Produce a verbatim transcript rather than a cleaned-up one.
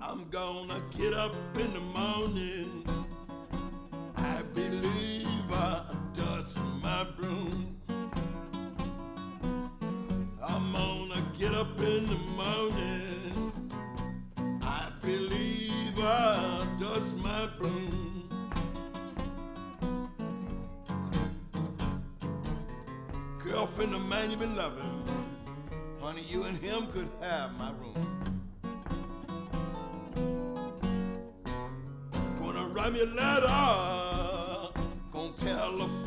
I'm gonna get up in the morning. I believe I dust my broom. I'm gonna get up in the morning. I believe I dust my broom. Girlfriend, the man you've been loving, honey, you and him could have my room. Gonna write me a letter, gonna tell a